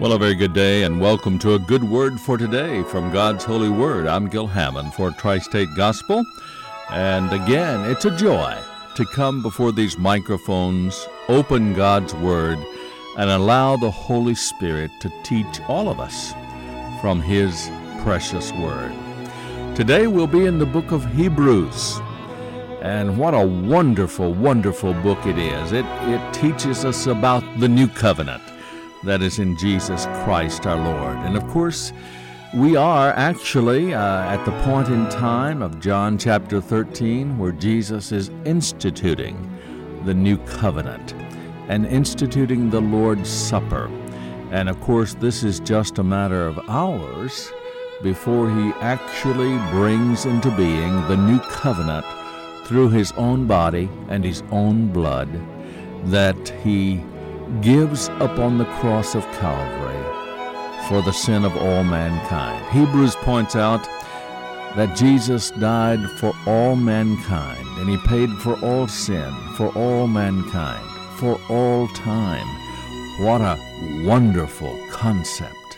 Well, a very good day and welcome to a good word for today from God's Holy Word. I'm Gil Hammond for Tri-State Gospel. And again, it's a joy to come before these microphones, open God's Word, and allow the Holy Spirit to teach all of us from His precious Word. Today we'll be in the book of Hebrews. And what a wonderful, wonderful book it is. It teaches us about the new covenant that is in Jesus Christ our Lord. And of course, we are actually at the point in time of John chapter 13 where Jesus is instituting the new covenant and instituting the Lord's Supper. And of course, this is just a matter of hours before He actually brings into being the new covenant through His own body and His own blood that He gives upon the cross of Calvary for the sin of all mankind. Hebrews points out that Jesus died for all mankind, and He paid for all sin, for all mankind, for all time. What a wonderful concept.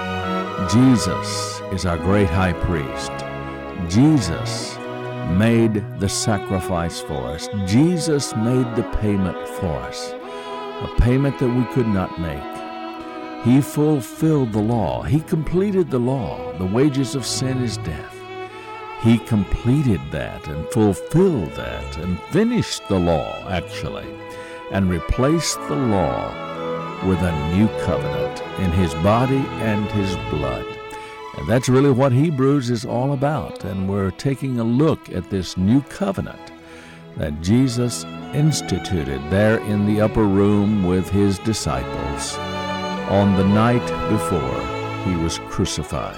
Jesus is our great high priest. Jesus made the sacrifice for us. Jesus made the payment for us. A payment that we could not make. He fulfilled the law. He completed the law. The wages of sin is death. He completed that and fulfilled that and finished the law, actually, and replaced the law with a new covenant in His body and His blood. And that's really what Hebrews is all about. And we're taking a look at this new covenant that Jesus instituted there in the upper room with His disciples on the night before He was crucified.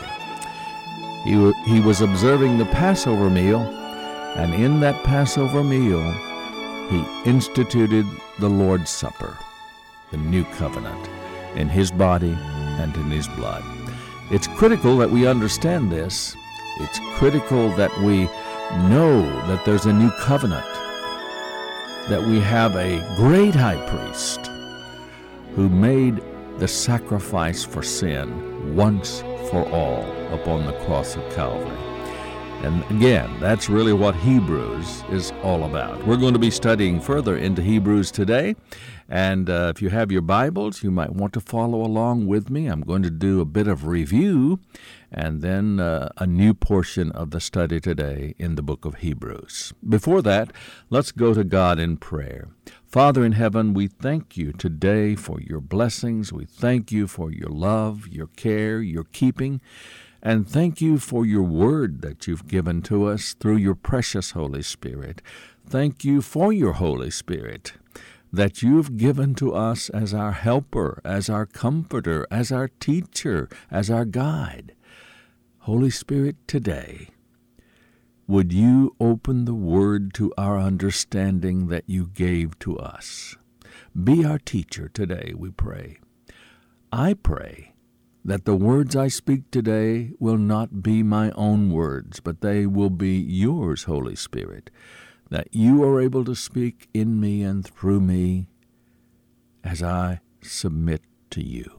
He was observing the Passover meal, and in that Passover meal, He instituted the Lord's Supper, the new covenant, in His body and in His blood. It's critical that we understand this. It's critical that we know that there's a new covenant, that we have a great high priest who made the sacrifice for sin once for all upon the cross of Calvary. And again, that's really what Hebrews is all about. We're going to be studying further into Hebrews today. And if you have your Bibles, you might want to follow along with me. I'm going to do a bit of review and then a new portion of the study today in the book of Hebrews. Before that, let's go to God in prayer. Father in heaven, we thank You today for Your blessings. We thank You for Your love, Your care, Your keeping. And thank You for Your word that You've given to us through Your precious Holy Spirit. Thank You for Your Holy Spirit that You've given to us as our helper, as our comforter, as our teacher, as our guide. Holy Spirit, today, would You open the word to our understanding that You gave to us? Be our teacher today, we pray. I pray that the words I speak today will not be my own words, but they will be Yours, Holy Spirit, that You are able to speak in me and through me as I submit to You.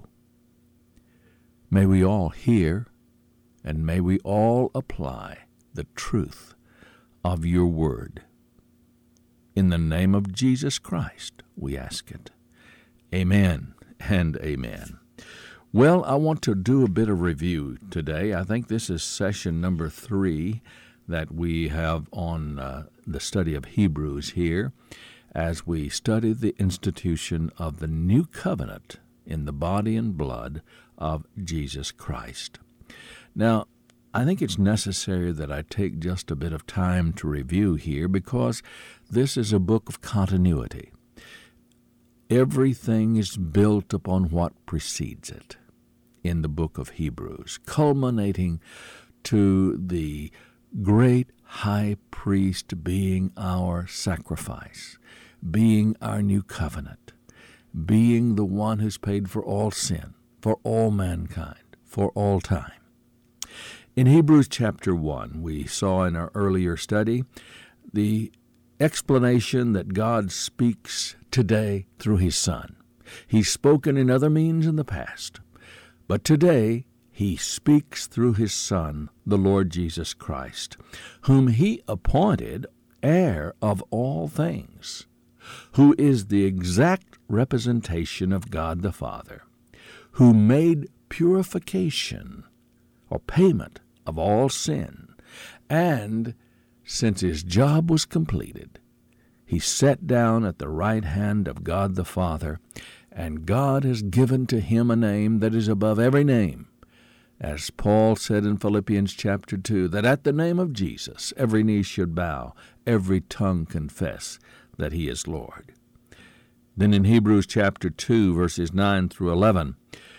May we all hear, and may we all apply the truth of Your word. In the name of Jesus Christ, we ask it. Amen and amen. Well, I want to do a bit of review today. I think this is session number 3 that we have on the study of Hebrews here as we study the institution of the new covenant in the body and blood of Jesus Christ. Now, I think it's necessary that I take just a bit of time to review here because this is a book of continuity. Everything is built upon what precedes it in the book of Hebrews, culminating to the great high priest being our sacrifice, being our new covenant, being the one who's paid for all sin, for all mankind, for all time. In Hebrews chapter 1, we saw in our earlier study the explanation that God speaks today through His Son. He's spoken in other means in the past, But today he speaks through his Son, the Lord Jesus Christ, whom he appointed heir of all things, who is the exact representation of God the Father, who made purification or payment of all sin, and since his job was completed, he sat down at the right hand of God the Father, and God has given to him a name that is above every name, as Paul said in Philippians chapter 2, that at the name of Jesus every knee should bow, every tongue confess that he is Lord. Then in Hebrews chapter 2, verses 9 through 11,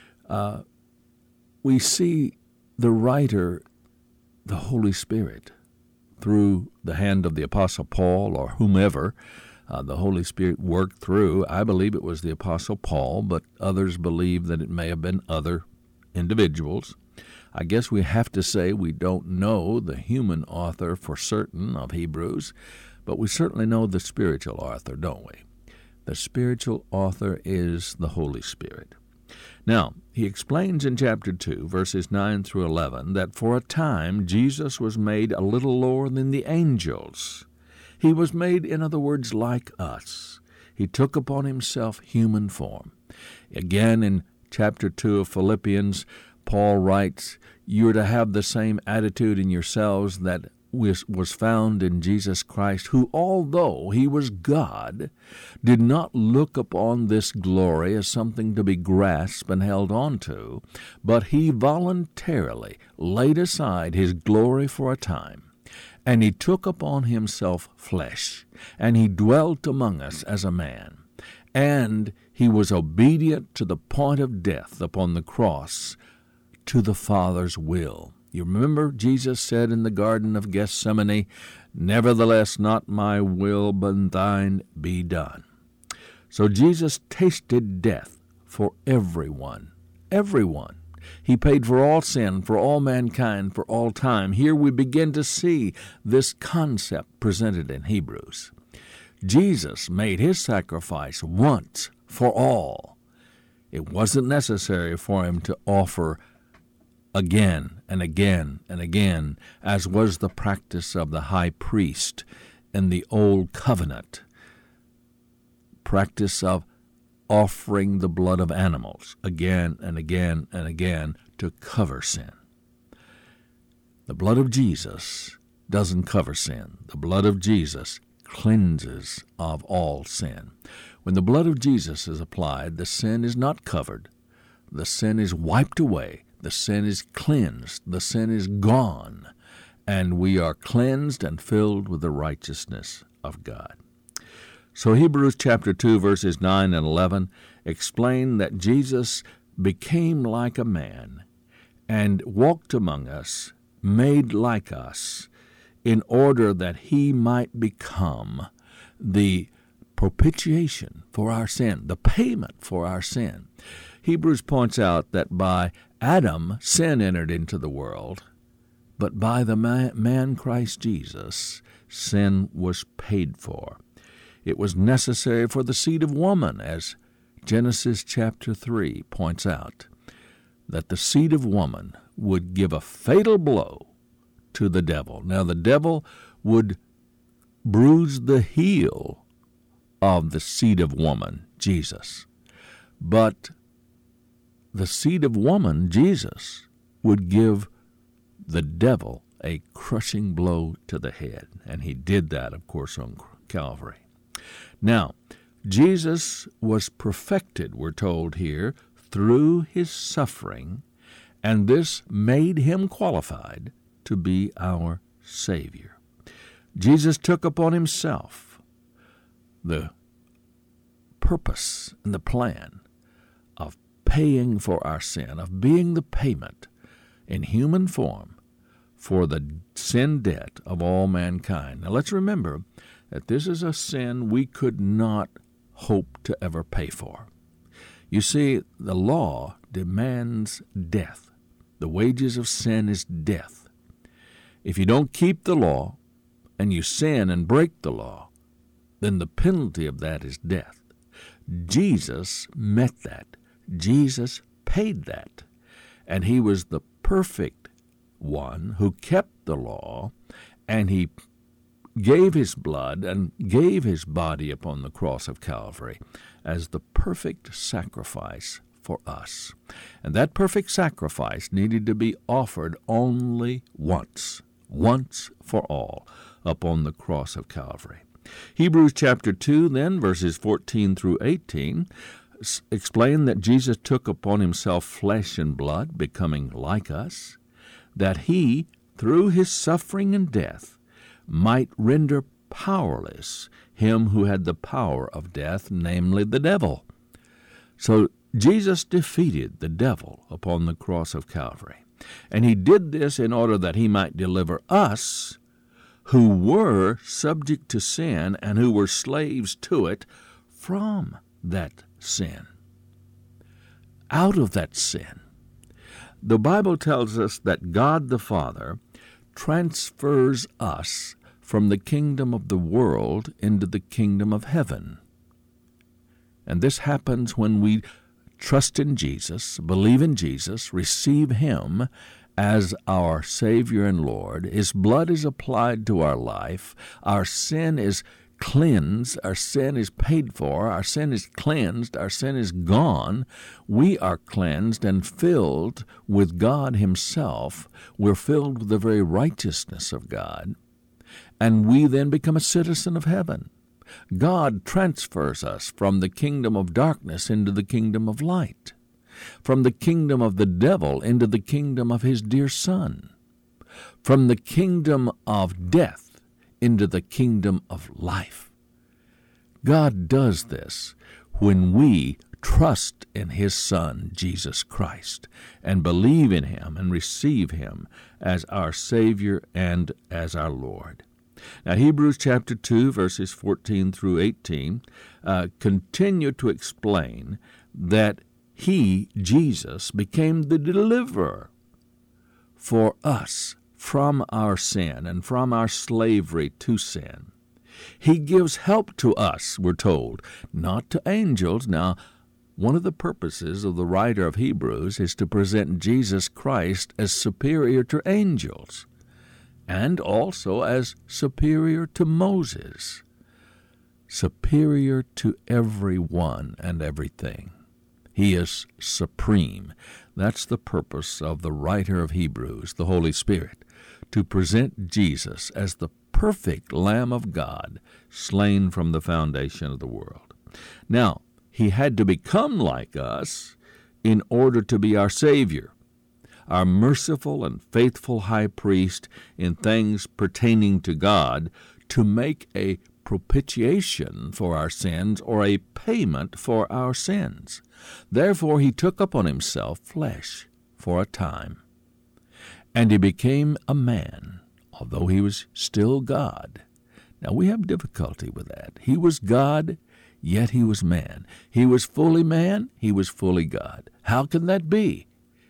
we see the writer, the Holy Spirit, through the hand of the Apostle Paul or whomever the Holy Spirit worked through. I believe it was the Apostle Paul, but others believe that it may have been other individuals. I guess we have to say we don't know the human author for certain of Hebrews, but we certainly know the spiritual author, don't we? The spiritual author is the Holy Spirit. Now, he explains in chapter 2, verses 9 through 11, that for a time Jesus was made a little lower than the angels. He was made, in other words, like us. He took upon himself human form. Again, in chapter 2 of Philippians, Paul writes, "You're to have the same attitude in yourselves that was found in Jesus Christ, who, although he was God, did not look upon this glory as something to be grasped and held on to, but he voluntarily laid aside his glory for a time, and he took upon himself flesh, and he dwelt among us as a man, and he was obedient to the point of death upon the cross, to the Father's will." You remember Jesus said in the Garden of Gethsemane, "Nevertheless, not my will, but thine be done." So Jesus tasted death for everyone. Everyone. He paid for all sin, for all mankind, for all time. Here we begin to see this concept presented in Hebrews. Jesus made his sacrifice once for all. It wasn't necessary for him to offer again and again and again, as was the practice of the high priest in the Old Covenant, practice of offering the blood of animals again and again and again to cover sin. The blood of Jesus doesn't cover sin. The blood of Jesus cleanses of all sin. When the blood of Jesus is applied, the sin is not covered. The sin is wiped away. The sin is cleansed, the sin is gone, and we are cleansed and filled with the righteousness of God. So Hebrews chapter 2, verses 9 and 11 explain that Jesus became like a man and walked among us, made like us, in order that he might become the propitiation for our sin, the payment for our sin. Hebrews points out that by Adam, sin entered into the world, but by the man Christ Jesus, sin was paid for. It was necessary for the seed of woman, as Genesis chapter 3 points out, that the seed of woman would give a fatal blow to the devil. Now, the devil would bruise the heel of the seed of woman, Jesus. But the seed of woman, Jesus, would give the devil a crushing blow to the head. And he did that, of course, on Calvary. Now, Jesus was perfected, we're told here, through his suffering, and this made him qualified to be our Savior. Jesus took upon himself the purpose and the plan of paying for our sin, of being the payment in human form for the sin debt of all mankind. Now let's remember that this is a sin we could not hope to ever pay for. You see, the law demands death. The wages of sin is death. If you don't keep the law and you sin and break the law, then the penalty of that is death. Jesus met that. Jesus paid that. and he was the perfect one who kept the law, and he gave his blood and gave his body upon the cross of Calvary as the perfect sacrifice for us. And that perfect sacrifice needed to be offered only once for all, upon the cross of Calvary. Hebrews chapter 2, then, verses 14 through 18, explain that Jesus took upon himself flesh and blood, becoming like us, that he, through his suffering and death, might render powerless him who had the power of death, namely the devil. So Jesus defeated the devil upon the cross of Calvary. And he did this in order that he might deliver us, who were subject to sin and who were slaves to it, from that sin. Out of that sin. The Bible tells us that God the Father transfers us from the kingdom of the world into the kingdom of heaven. And this happens when we trust in Jesus, believe in Jesus, receive him as our Savior and Lord. His blood is applied to our life. Our sin is cleansed. Our sin is paid for. Our sin is cleansed. Our sin is gone. We are cleansed and filled with God himself. We're filled with the very righteousness of God. And we then become a citizen of heaven. God transfers us from the kingdom of darkness into the kingdom of light, from the kingdom of the devil into the kingdom of his dear Son, from the kingdom of death into the kingdom of life. God does this when we trust in his Son, Jesus Christ, and believe in him and receive him as our Savior and as our Lord. Now, Hebrews chapter 2, verses 14 through 18, continue to explain that he, Jesus, became the deliverer for us from our sin and from our slavery to sin. He gives help to us, we're told, not to angels. Now, one of the purposes of the writer of Hebrews is to present Jesus Christ as superior to angels, and also as superior to Moses, superior to everyone and everything. He is supreme. That's the purpose of the writer of Hebrews, the Holy Spirit, to present Jesus as the perfect Lamb of God, slain from the foundation of the world. Now, he had to become like us in order to be our Savior, our merciful and faithful high priest in things pertaining to God, to make a propitiation for our sins, or a payment for our sins. Therefore he took upon himself flesh for a time, and he became a man, although he was still God. Now we have difficulty with that. He was God, yet he was man. He was fully man, he was fully God. How can that be?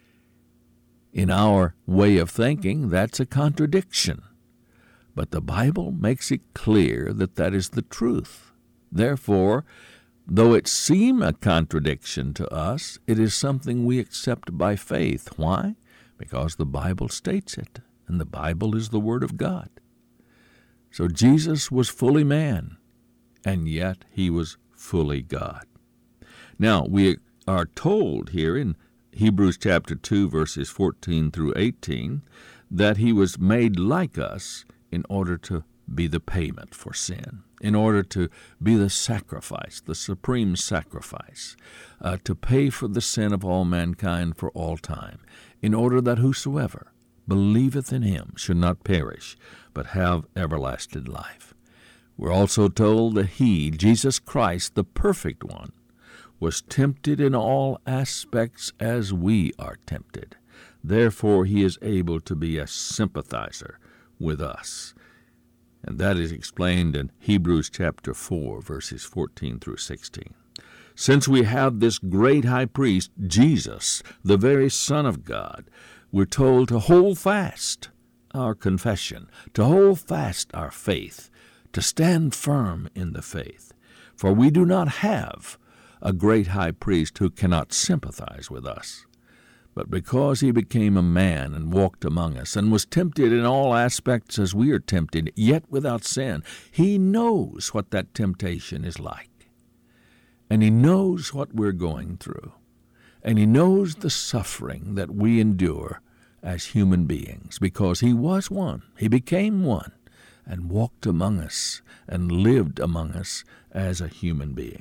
In our way of thinking, that's a contradiction. But the Bible makes it clear that that is the truth. Therefore, though it seem a contradiction to us, it is something we accept by faith. Why? Because the Bible states it, and the Bible is the Word of God. So Jesus was fully man, and yet he was fully God. Now, we are told here in Hebrews chapter 2, verses 14 through 18, that he was made like us in order to be the payment for sin, in order to be the sacrifice, the supreme sacrifice, to pay for the sin of all mankind for all time, in order that whosoever believeth in him should not perish, but have everlasting life. We're also told that he, Jesus Christ, the perfect one, was tempted in all aspects as we are tempted. Therefore he is able to be a sympathizer with us. And that is explained in Hebrews chapter 4, verses 14 through 16. Since we have this great high priest, Jesus, the very Son of God, we're told to hold fast our confession, to hold fast our faith, to stand firm in the faith. For we do not have a great high priest who cannot sympathize with us, But because he became a man and walked among us and was tempted in all aspects as we are tempted, yet without sin, he knows what that temptation is like. And he knows what we're going through. And he knows the suffering that we endure as human beings, because he was one. He became one and walked among us and lived among us as a human being.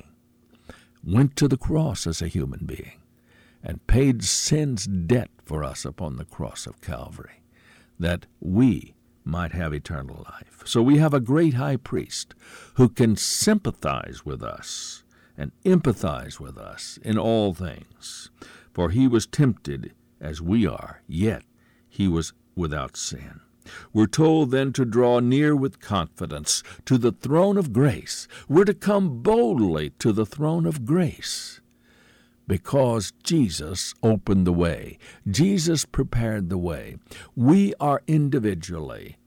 Went to the cross as a human being and paid sin's debt for us upon the cross of Calvary, that we might have eternal life. So we have a great high priest who can sympathize with us and empathize with us in all things. For he was tempted as we are, yet he was without sin. We're told then to draw near with confidence to the throne of grace. We're to come boldly to the throne of grace because Jesus opened the way. Jesus prepared the way. We are individually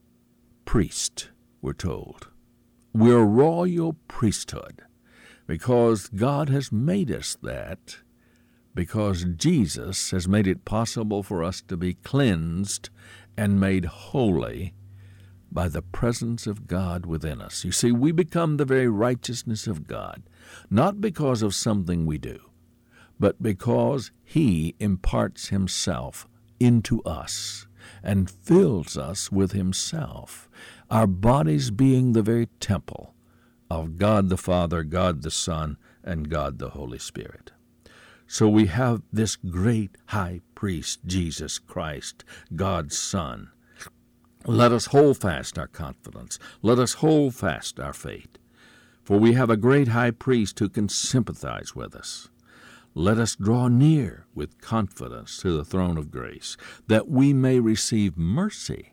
priests, we're told. We're a royal priesthood because God has made us that, because Jesus has made it possible for us to be cleansed and made holy by the presence of God within us. You see, we become the very righteousness of God, not because of something we do, but because he imparts himself into us and fills us with himself, our bodies being the very temple of God the Father, God the Son, and God the Holy Spirit. So we have this great high priest, Jesus Christ, God's Son. Let us hold fast our confidence. Let us hold fast our faith. For we have a great high priest who can sympathize with us. Let us draw near with confidence to the throne of grace, that we may receive mercy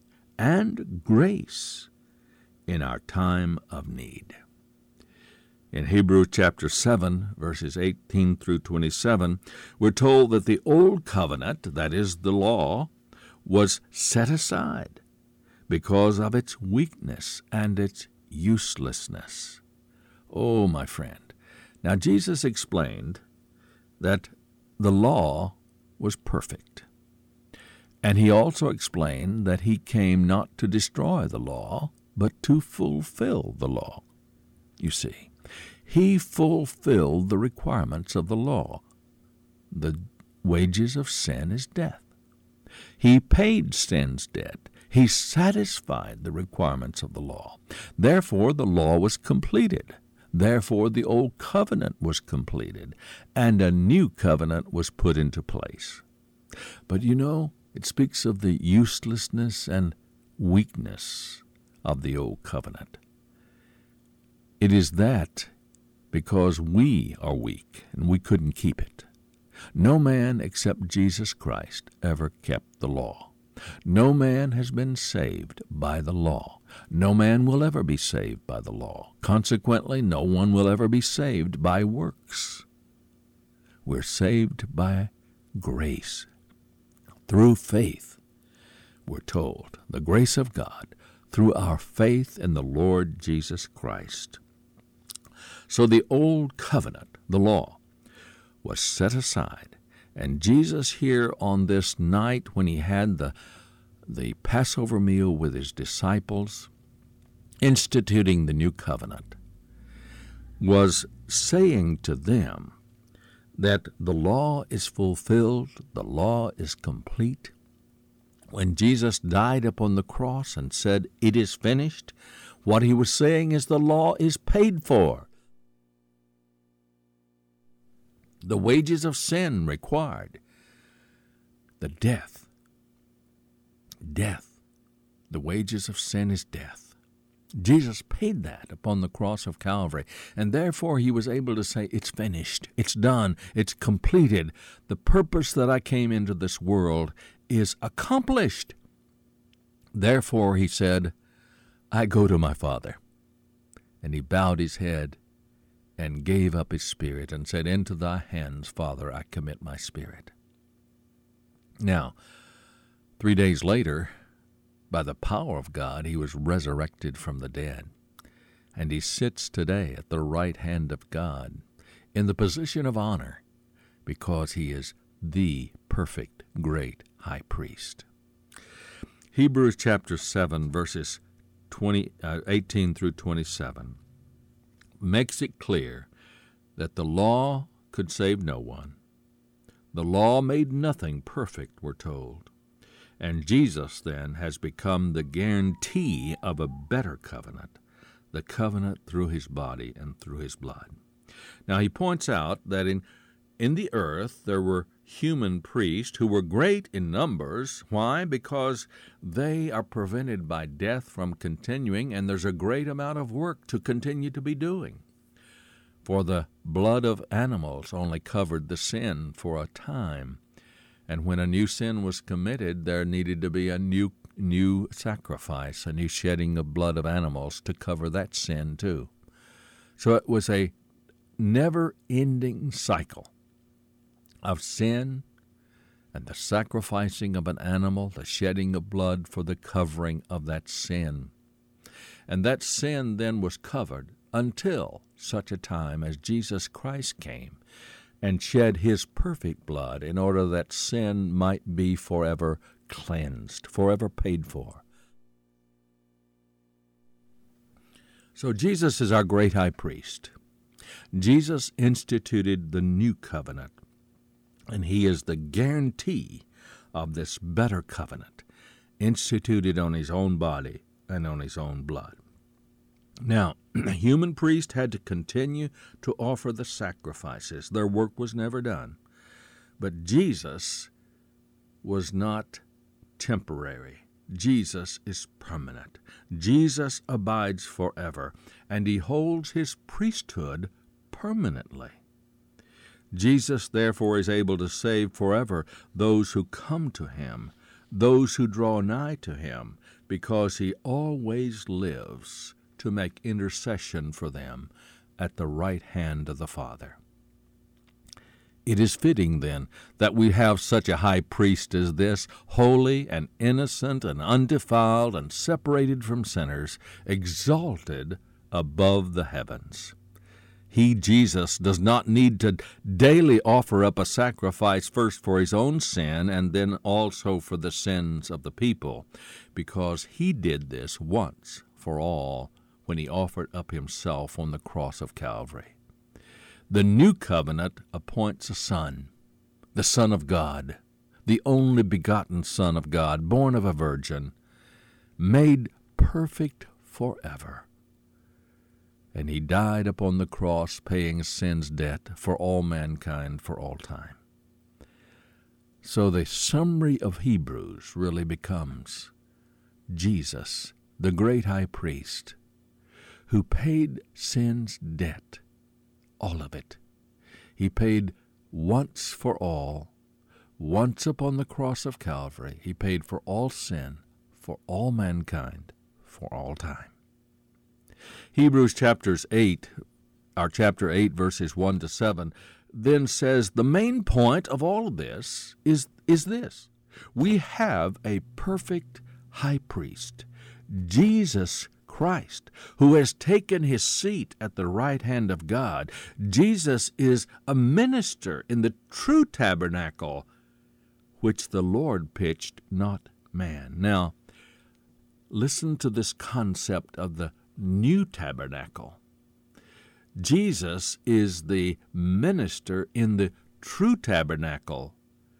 and grace in our time of need. In Hebrews chapter 7, verses 18 through 27, we're told that the old covenant, that is the law, was set aside because of its weakness and its uselessness. Oh, my friend. Now, Jesus explained that the law was perfect. And he also explained that he came not to destroy the law, but to fulfill the law. You see, he fulfilled the requirements of the law. The wages of sin is death. He paid sin's debt. He satisfied the requirements of the law. Therefore, the law was completed. Therefore, the old covenant was completed, and a new covenant was put into place. But you know, it speaks of the uselessness and weakness of the old covenant. It is that because we are weak and we couldn't keep it. No man except Jesus Christ ever kept the law. No man has been saved by the law. No man will ever be saved by the law. Consequently, no one will ever be saved by works. We're saved by grace. Through faith, we're told, the grace of God, through our faith in the Lord Jesus Christ. So the old covenant, the law, was set aside. And Jesus here on this night when he had the Passover meal with his disciples, instituting the new covenant, was saying to them that the law is fulfilled, the law is complete. When Jesus died upon the cross and said, "It is finished," what he was saying is the law is paid for. The wages of sin required the death. Death. The wages of sin is death. Jesus paid that upon the cross of Calvary, and therefore he was able to say, it's finished, it's done, it's completed. The purpose that I came into this world is accomplished. Therefore, he said, I go to my Father. And he bowed his head and gave up his spirit and said, into thy hands, Father, I commit my spirit. Now, 3 days later, by the power of God, he was resurrected from the dead. And he sits today at the right hand of God in the position of honor because he is the perfect great high priest. Hebrews chapter 7, verses 18 through 27 makes it clear that the law could save no one. The law made nothing perfect, we're told. And Jesus, then, has become the guarantee of a better covenant, the covenant through his body and through his blood. Now, he points out that in the earth there were human priests who were great in numbers. Why? Because they are prevented by death from continuing, and there's a great amount of work to continue to be doing. For the blood of animals only covered the sin for a time. And when a new sin was committed, there needed to be a new sacrifice, a new shedding of blood of animals to cover that sin too. So it was a never-ending cycle of sin and the sacrificing of an animal, the shedding of blood for the covering of that sin. And that sin then was covered until such a time as Jesus Christ came and shed his perfect blood in order that sin might be forever cleansed, forever paid for. So Jesus is our great high priest. Jesus instituted the new covenant, and he is the guarantee of this better covenant, instituted on his own body and on his own blood. Now, the human priest had to continue to offer the sacrifices. Their work was never done. But Jesus was not temporary. Jesus is permanent. Jesus abides forever, and he holds his priesthood permanently. Jesus, therefore, is able to save forever those who come to him, those who draw nigh to him, because he always lives to make intercession for them at the right hand of the Father. It is fitting, then, that we have such a high priest as this, holy and innocent and undefiled and separated from sinners, exalted above the heavens. He, Jesus, does not need to daily offer up a sacrifice first for his own sin and then also for the sins of the people, because he did this once for all when he offered up himself on the cross of Calvary. The new covenant appoints a Son, the Son of God, the only begotten Son of God, born of a virgin, made perfect forever. And he died upon the cross, paying sin's debt for all mankind for all time. So the summary of Hebrews really becomes Jesus, the great high priest, who paid sin's debt, all of it. He paid once for all, once upon the cross of Calvary. He paid for all sin, for all mankind, for all time. Hebrews chapter 8, verses 1 to 7, then says the main point of all of this is this. We have a perfect high priest, Jesus Christ, who has taken his seat at the right hand of God. Jesus is a minister in the true tabernacle, which the Lord pitched, not man. Now, listen to this concept of the new tabernacle. Jesus is the minister in the true tabernacle,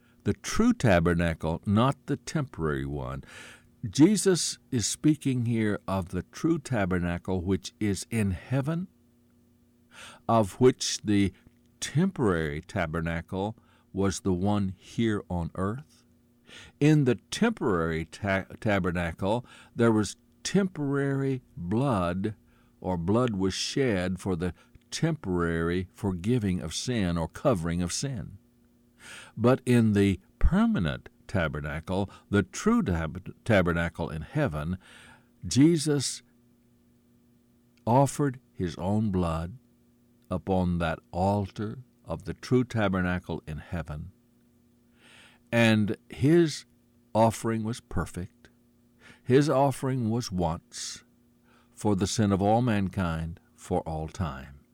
not the temporary one. Jesus is speaking here of the true tabernacle which is in heaven, of which the temporary tabernacle was the one here on earth. In the temporary tabernacle, there was temporary blood, or blood was shed for the temporary forgiving of sin or covering of sin. But in the permanent tabernacle, the true tabernacle in heaven, Jesus offered his own blood upon that altar of the true tabernacle in heaven. And his offering was perfect. His offering was once for the sin of all mankind for all time.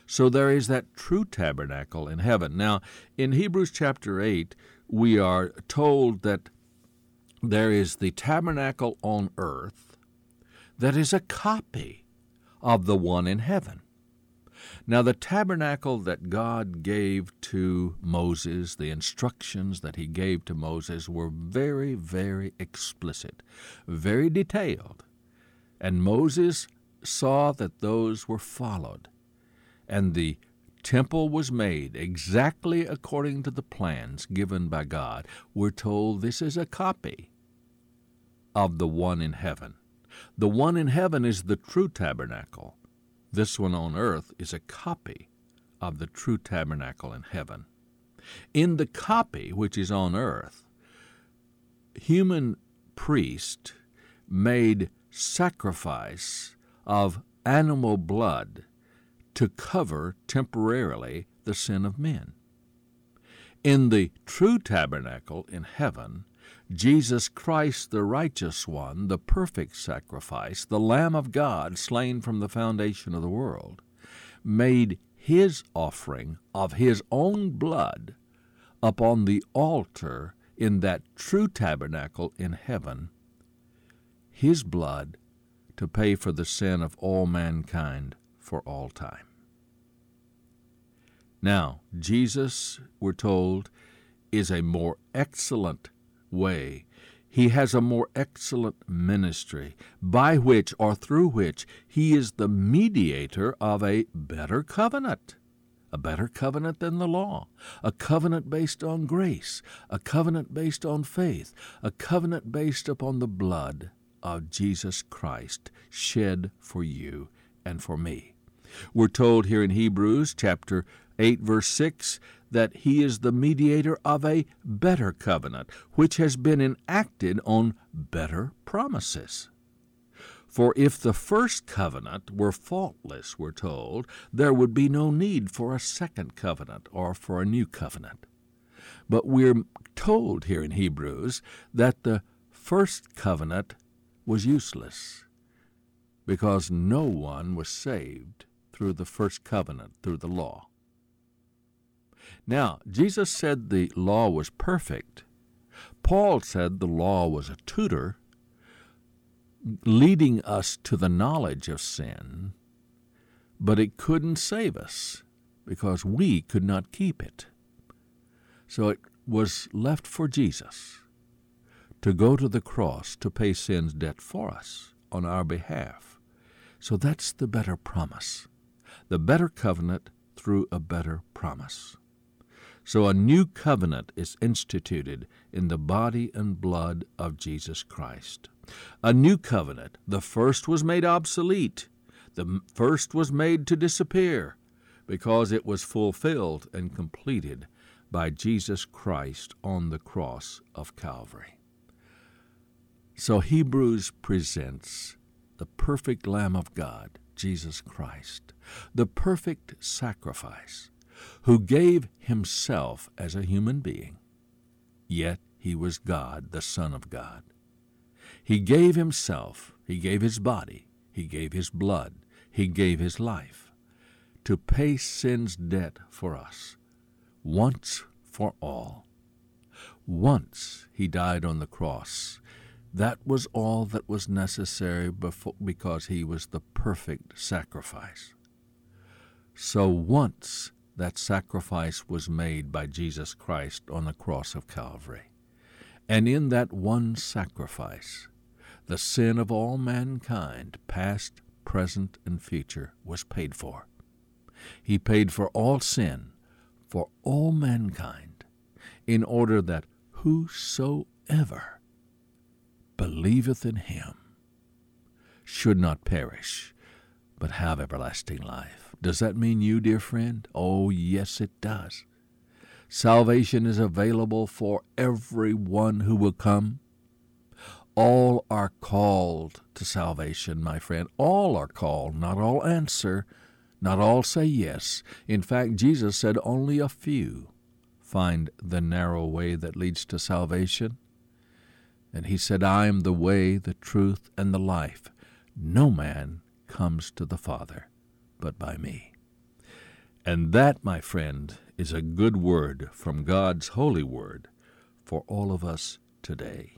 So there is that true tabernacle in heaven. Now, in Hebrews chapter 8, we are told that there is the tabernacle on earth that is a copy of the one in heaven. Now, the tabernacle that God gave to Moses, the instructions that he gave to Moses were very, very explicit, very detailed. And Moses saw that those were followed, and the temple was made exactly according to the plans given by God. We're told this is a copy of the one in heaven. The one in heaven is the true tabernacle. This one on earth is a copy of the true tabernacle in heaven. In the copy, which is on earth, human priest made sacrifice of animal blood to cover temporarily the sin of men. In the true tabernacle in heaven, Jesus Christ, the righteous one, the perfect sacrifice, the Lamb of God slain from the foundation of the world, made his offering of his own blood upon the altar in that true tabernacle in heaven, his blood to pay for the sin of all mankind for all time. Now, Jesus, we're told, is a more excellent way. He has a more excellent ministry by which or through which he is the mediator of a better covenant than the law, a covenant based on grace, a covenant based on faith, a covenant based upon the blood of Jesus Christ shed for you and for me. We're told here in Hebrews chapter 8, verse 6, that he is the mediator of a better covenant, which has been enacted on better promises. For if the first covenant were faultless, we're told, there would be no need for a second covenant or for a new covenant. But we're told here in Hebrews that the first covenant was useless because no one was saved through the first covenant, through the law. Now, Jesus said the law was perfect. Paul said the law was a tutor, leading us to the knowledge of sin, but it couldn't save us because we could not keep it. So it was left for Jesus to go to the cross to pay sin's debt for us on our behalf. So that's the better promise, the better covenant through a better promise. So a new covenant is instituted in the body and blood of Jesus Christ. A new covenant. The first was made obsolete. The first was made to disappear because it was fulfilled and completed by Jesus Christ on the cross of Calvary. So Hebrews presents the perfect Lamb of God, Jesus Christ, the perfect sacrifice, who gave himself as a human being, yet he was God, the Son of God. He gave himself, he gave his body, he gave his blood, he gave his life to pay sin's debt for us, once for all. Once he died on the cross. That was all that was necessary because he was the perfect sacrifice. So once that sacrifice was made by Jesus Christ on the cross of Calvary. And in that one sacrifice, the sin of all mankind, past, present, and future, was paid for. He paid for all sin, for all mankind, in order that whosoever believeth in him should not perish, but have everlasting life. Does that mean you, dear friend? Oh, yes, it does. Salvation is available for everyone who will come. All are called to salvation, my friend. All are called. Not all answer. Not all say yes. In fact, Jesus said only a few find the narrow way that leads to salvation. And he said, I am the way, the truth, and the life. No man comes to the Father but by me. And that, my friend, is a good word from God's holy word for all of us today.